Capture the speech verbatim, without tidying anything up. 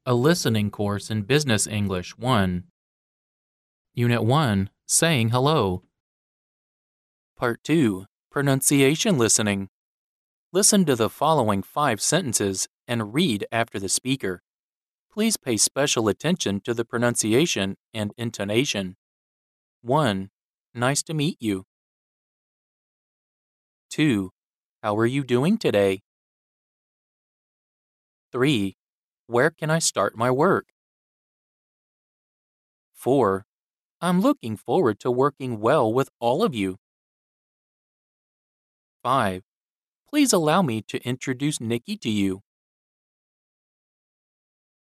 A listening course in Business English one. Unit one, Saying Hello. Part two, Pronunciation Listening. Listen to the following five sentences and read after the speaker. Please pay special attention to the pronunciation and intonation. one. Nice to meet you. two. How are you doing today? three. Where can I start my work? four. I'm looking forward to working well with all of you. five. Please allow me to introduce Nikki to you.